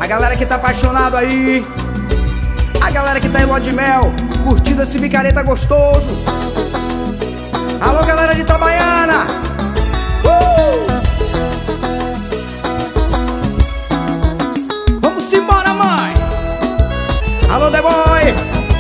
galera que tá apaixonado aí, a galera que tá em lua de mel, curtindo esse micareta gostoso. Alô, galera de Itabaiana. Vamos embora, mãe. Alô, The Boy.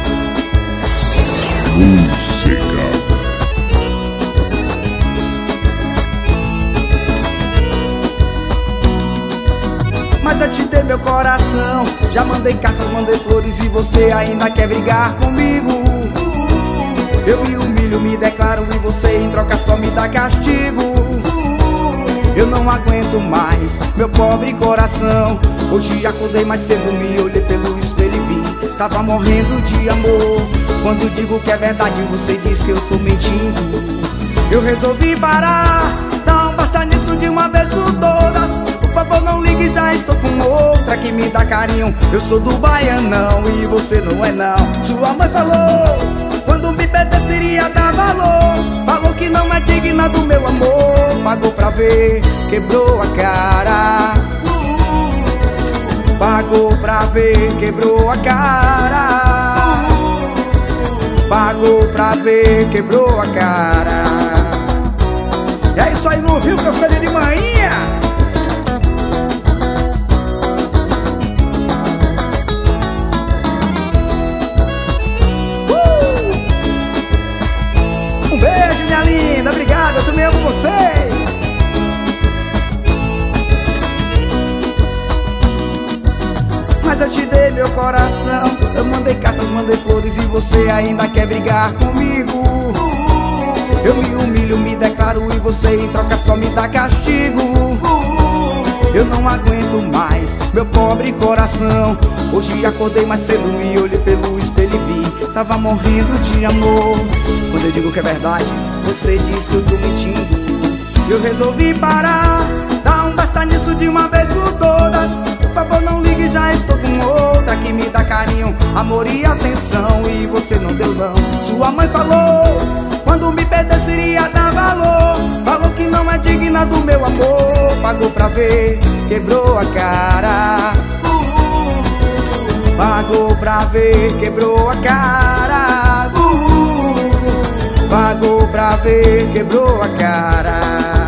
Mas eu te dei meu coração, já mandei cartas, mandei flores e você ainda quer brigar comigo. Eu me humilho, me declaro e você em troca só me dá castigo. Eu não aguento mais, meu pobre coração. Hoje acordei mais cedo, me olhei pelo espelho e vi, tava morrendo de amor. Quando digo que é verdade, você diz que eu tô mentindo. Eu resolvi parar, dá um basta nisso de uma vez por todas. Por favor não ligue, já estou com outra que me dá carinho. Eu sou do Baianão e você não é não. Sua mãe falou, quando me perder iria dar valor. Falou que não é digna do meu amor. Pagou pra ver, quebrou a cara. Pagou pra ver, quebrou a cara. Pagou pra ver, quebrou a cara. E é isso aí, não viu que eu sou de manhã? Um beijo, minha linda, obrigado, eu também amo vocês. Mas eu te dei meu coração, eu mandei cartas, mandei flores e você ainda quer brigar comigo. Eu me humilho, me declaro e você em troca só me dá castigo. Eu não aguento mais, meu pobre coração. Hoje acordei mais cedo, me olhei pelo espelho e vi, tava morrendo de amor. Quando eu digo que é verdade, você diz que eu tô mentindo. Eu resolvi parar, dá um basta nisso de uma vez por todas. Por favor não ligue, já estou com outra que me dá carinho, amor e atenção, e você não deu não. Sua mãe falou, quando me perder iria dar valor. Falou que não é digna do meu amor. Pagou pra ver, quebrou a cara. Pagou pra ver, quebrou a cara. Pagou pra ver, quebrou a cara.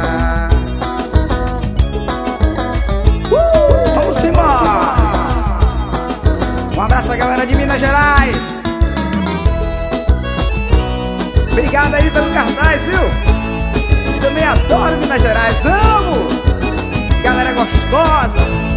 Vamos embora. Um abraço à galera de Minas Gerais. Obrigado aí pelo cartaz, viu? Também adoro Minas Gerais, amo! Galera gostosa!